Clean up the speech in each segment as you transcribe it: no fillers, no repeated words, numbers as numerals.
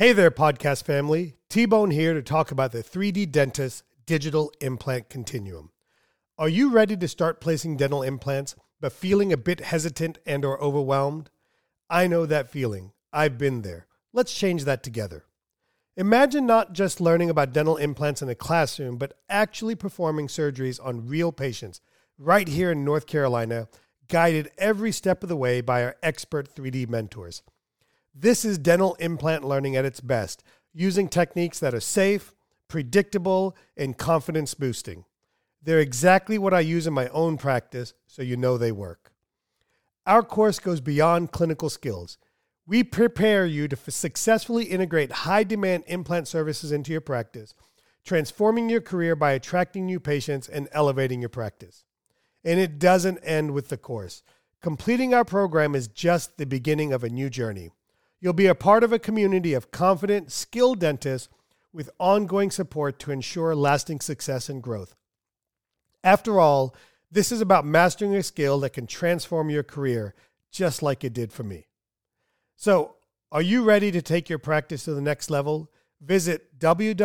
Hey there, podcast family. T-Bone here to talk about the 3D Dentist Digital Implant Continuum. Are you ready to start placing dental implants, but feeling a bit hesitant and or overwhelmed? I know that feeling. I've been there. Let's change that together. Imagine not just learning about dental implants in a classroom, but actually performing surgeries on real patients right here in North Carolina, guided every step of the way by our expert 3D mentors. This is dental implant learning at its best, using techniques that are safe, predictable, and confidence boosting. They're exactly what I use in my own practice, so you know they work. Our course goes beyond clinical skills. We prepare you to successfully integrate high-demand implant services into your practice, transforming your career by attracting new patients and elevating your practice. And it doesn't end with the course. Completing our program is just the beginning of a new journey. You'll be a part of a community of confident, skilled dentists with ongoing support to ensure lasting success and growth. After all, this is about mastering a skill that can transform your career, just like it did for me. So, are you ready to take your practice to the next level? Visit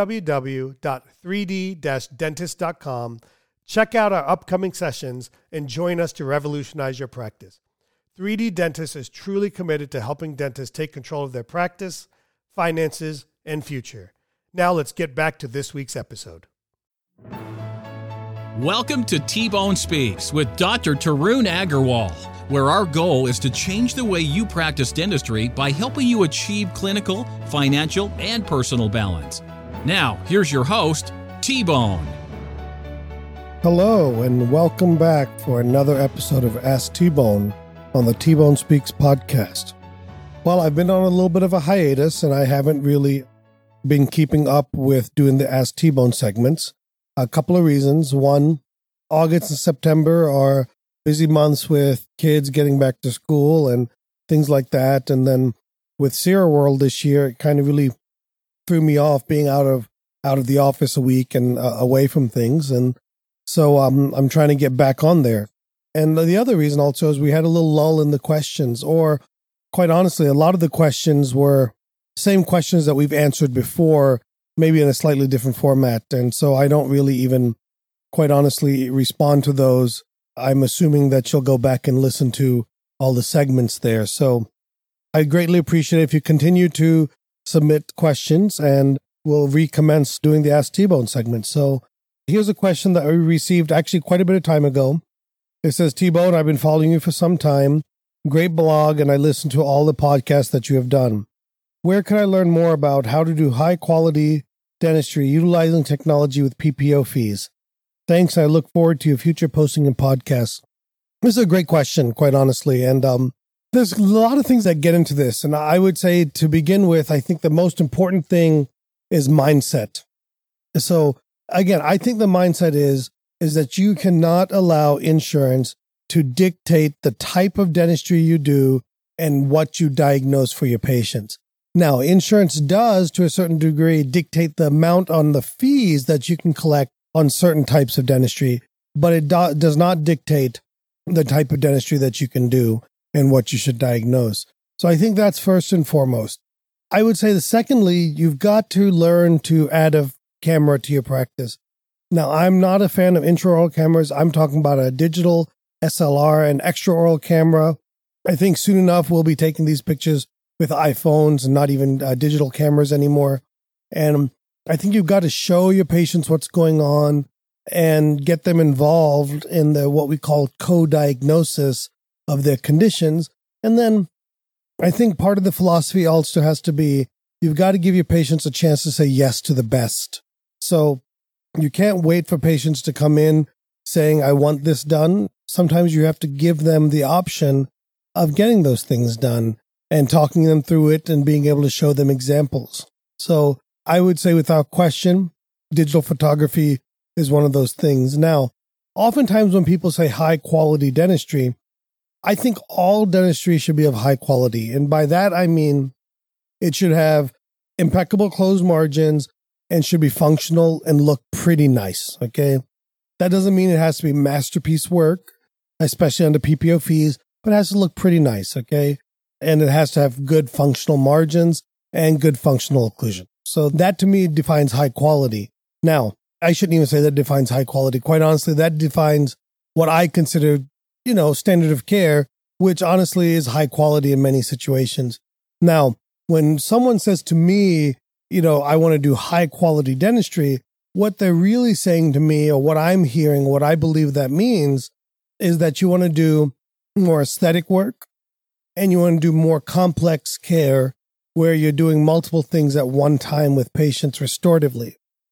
www.3d-dentist.com, check out our upcoming sessions, and join us to revolutionize your practice. 3D Dentist is truly committed to helping dentists take control of their practice, finances, and future. Now let's get back to this week's episode. Welcome to T-Bone Speaks with Dr. Tarun Agarwal, where our goal is to change the way you practice dentistry by helping you achieve clinical, financial, and personal balance. Now, here's your host, T-Bone. Hello, and welcome back for another episode of Ask T-Bone on the T-Bone Speaks podcast. Well, I've been on a little bit of a hiatus, and I haven't really been keeping up with doing the Ask T-Bone segments. A couple of reasons. One, August and September are busy months with kids getting back to school and things like that. And then with Sierra World this year, it kind of really threw me off being out of the office a week and away from things. And so I'm trying to get back on there. And the other reason also is we had a little lull in the questions, or quite honestly, a lot of the questions were same questions that we've answered before, maybe in a slightly different format. And so I don't really even, quite honestly, respond to those. I'm assuming that you'll go back and listen to all the segments there. So I greatly appreciate it if you continue to submit questions, and we'll recommence doing the Ask T-Bone segment. So here's a question that we received actually quite a bit of time ago. It says, T-Bone, I've been following you for some time. Great blog, and I listen to all the podcasts that you have done. Where can I learn more about how to do high-quality dentistry utilizing technology with PPO fees? Thanks. I look forward to your future posting and podcasts. This is a great question, quite honestly. And there's a lot of things that get into this. And I would say to begin with, I think the most important thing is mindset. So again, I think the mindset is that you cannot allow insurance to dictate the type of dentistry you do and what you diagnose for your patients. Now, insurance does, to a certain degree, dictate the amount on the fees that you can collect on certain types of dentistry, but it does not dictate the type of dentistry that you can do and what you should diagnose. So I think that's first and foremost. I would say that secondly, you've got to learn to add a camera to your practice. Now, I'm not a fan of intraoral cameras. I'm talking about a digital SLR and extraoral camera. I think soon enough we'll be taking these pictures with iPhones and not even digital cameras anymore. And I think you've got to show your patients what's going on and get them involved in the what we call co-diagnosis of their conditions. And then I think part of the philosophy also has to be you've got to give your patients a chance to say yes to the best. So you can't wait for patients to come in saying, I want this done. Sometimes you have to give them the option of getting those things done and talking them through it and being able to show them examples. So I would say without question, digital photography is one of those things. Now, oftentimes when people say high quality dentistry, I think all dentistry should be of high quality. And by that, I mean, it should have impeccable closed margins and should be functional and look pretty nice. Okay. That doesn't mean it has to be masterpiece work, especially under PPO fees, but it has to look pretty nice. Okay. And it has to have good functional margins and good functional occlusion. So that to me defines high quality. Now, I shouldn't even say that defines high quality. Quite honestly, that defines what I consider, standard of care, which honestly is high quality in many situations. Now, when someone says to me, I want to do high quality dentistry, what they're really saying to me, or what I'm hearing, what I believe that means, is that you want to do more aesthetic work and you want to do more complex care where you're doing multiple things at one time with patients restoratively.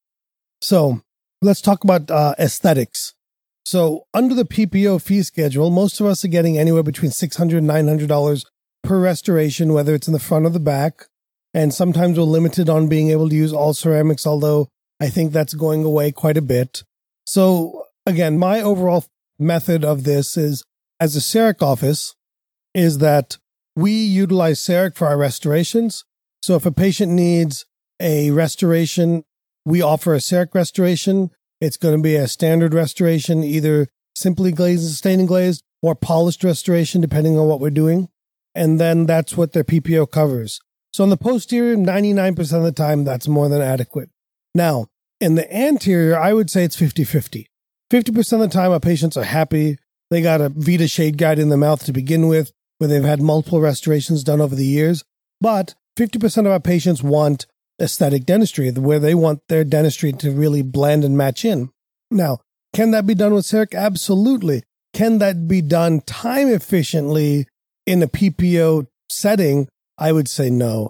So let's talk about aesthetics. So under the PPO fee schedule, most of us are getting anywhere between $600 and $900 per restoration, whether it's in the front or the back. And sometimes we're limited on being able to use all ceramics, although I think that's going away quite a bit. So again, my overall method of this is, as a CEREC office, is that we utilize CEREC for our restorations. So if a patient needs a restoration, we offer a CEREC restoration. It's going to be a standard restoration, either simply glazed and staining glazed or polished restoration, depending on what we're doing. And then that's what their PPO covers. So in the posterior, 99% of the time, that's more than adequate. Now, in the anterior, I would say it's 50-50. 50% of the time, our patients are happy. They got a Vita shade guide in the mouth to begin with, where they've had multiple restorations done over the years. But 50% of our patients want aesthetic dentistry, where they want their dentistry to really blend and match in. Now, can that be done with CEREC? Absolutely. Can that be done time efficiently in a PPO setting? I would say no.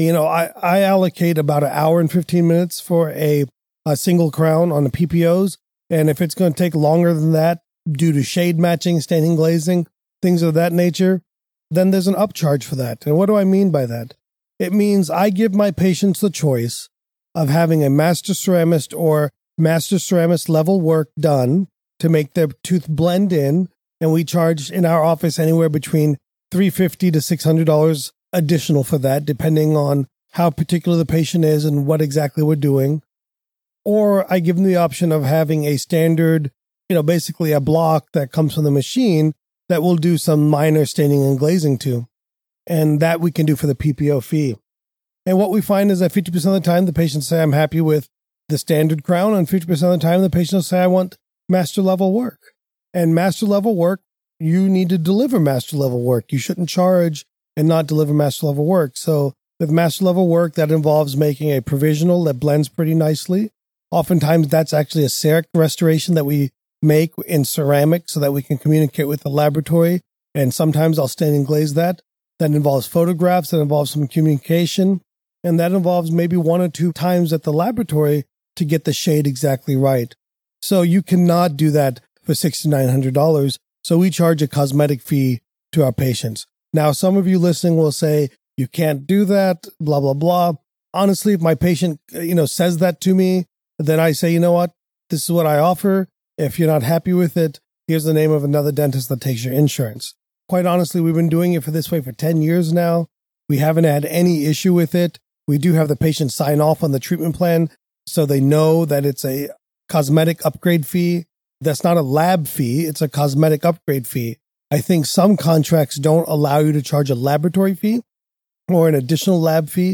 I allocate about an hour and 15 minutes for a single crown on the PPOs. And if it's going to take longer than that due to shade matching, staining, glazing, things of that nature, then there's an upcharge for that. And what do I mean by that? It means I give my patients the choice of having a master ceramist or master ceramist level work done to make their tooth blend in. And we charge in our office anywhere between $350 to $600 additional for that, depending on how particular the patient is and what exactly we're doing. Or I give them the option of having a standard, basically a block that comes from the machine that we'll do some minor staining and glazing to. And that we can do for the PPO fee. And what we find is that 50% of the time, the patients say, I'm happy with the standard crown. And 50% of the time, the patients will say, I want master level work. And master level work, you need to deliver master level work. You shouldn't charge and not deliver master level work. So with master level work, that involves making a provisional that blends pretty nicely. Oftentimes, that's actually a CEREC restoration that we make in ceramic so that we can communicate with the laboratory. And sometimes I'll stain and glaze that. That involves photographs, that involves some communication, and that involves maybe 1 or 2 times at the laboratory to get the shade exactly right. So you cannot do that for $600 to $900. So we charge a cosmetic fee to our patients. Now, some of you listening will say, you can't do that, blah, blah, blah. Honestly, if my patient, says that to me, then I say, you know what? This is what I offer. If you're not happy with it, here's the name of another dentist that takes your insurance. Quite honestly, we've been doing it for this way for 10 years now. We haven't had any issue with it. We do have the patient sign off on the treatment plan so they know that it's a cosmetic upgrade fee. That's not a lab fee. It's a cosmetic upgrade fee. I think some contracts don't allow you to charge a laboratory fee or an additional lab fee,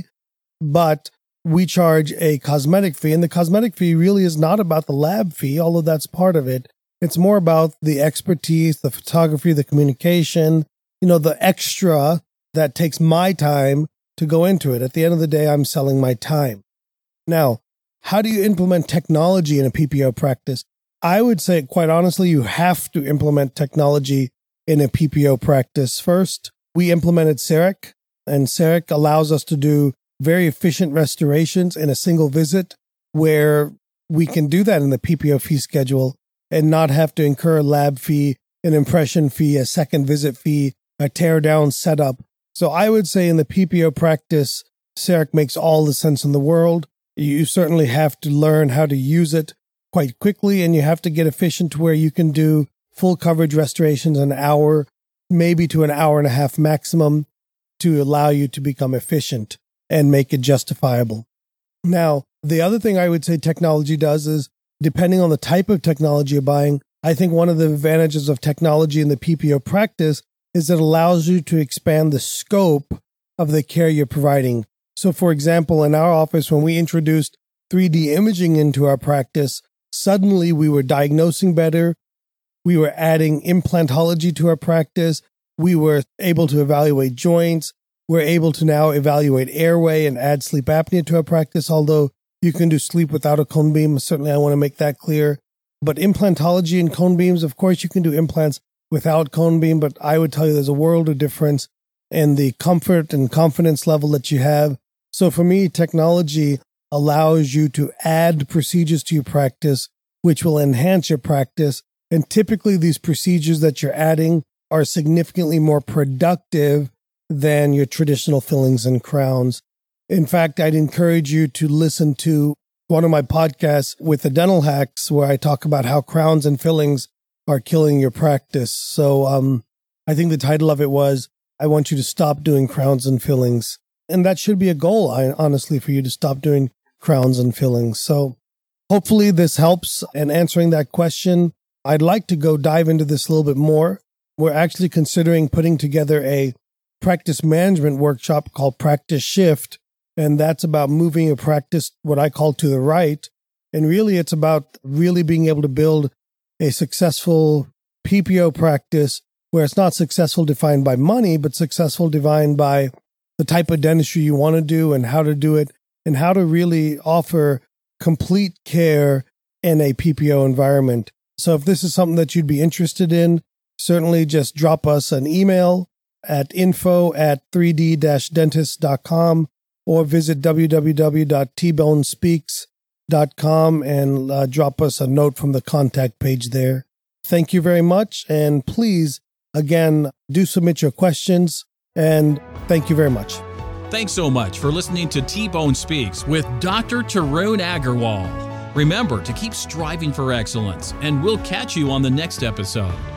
but we charge a cosmetic fee. And the cosmetic fee really is not about the lab fee, although that's part of it. It's more about the expertise, the photography, the communication, the extra that takes my time to go into it. At the end of the day, I'm selling my time. Now, how do you implement technology in a PPO practice? I would say, quite honestly, you have to implement technology in a PPO practice. First, we implemented CEREC, and CEREC allows us to do very efficient restorations in a single visit, where we can do that in the PPO fee schedule and not have to incur a lab fee, an impression fee, a second visit fee, a tear down setup. So I would say in the PPO practice, CEREC makes all the sense in the world. You certainly have to learn how to use it quite quickly, and you have to get efficient to where you can do full coverage restorations in an hour, maybe to an hour and a half maximum, to allow you to become efficient and make it justifiable. Now, the other thing I would say technology does is, depending on the type of technology you're buying, I think one of the advantages of technology in the PPO practice is it allows you to expand the scope of the care you're providing. So, for example, in our office, when we introduced 3D imaging into our practice, suddenly we were diagnosing better. We were adding implantology to our practice. We were able to evaluate joints. We're able to now evaluate airway and add sleep apnea to our practice, although you can do sleep without a cone beam. Certainly, I want to make that clear. But implantology and cone beams, of course, you can do implants without cone beam, but I would tell you there's a world of difference in the comfort and confidence level that you have. So for me, technology allows you to add procedures to your practice, which will enhance your practice. And typically these procedures that you're adding are significantly more productive than your traditional fillings and crowns. In fact, I'd encourage you to listen to one of my podcasts with the Dental Hacks, where I talk about how crowns and fillings are killing your practice. So I think the title of it was, I want you to stop doing crowns and fillings. And that should be a goal, honestly, for you to stop doing crowns and fillings. So hopefully this helps in answering that question. I'd like to go dive into this a little bit more. We're actually considering putting together a practice management workshop called Practice Shift. And that's about moving your practice, what I call to the right. And really, it's about really being able to build a successful PPO practice where it's not successful defined by money, but successful defined by the type of dentistry you want to do and how to do it and how to really offer complete care in a PPO environment. So if this is something that you'd be interested in, certainly just drop us an email at info@3d-dentist.com or visit www.tbonespeaks.com and drop us a note from the contact page there. Thank you very much. And please, again, do submit your questions. And thank you very much. Thanks so much for listening to T-Bone Speaks with Dr. Tarun Agarwal. Remember to keep striving for excellence, and we'll catch you on the next episode.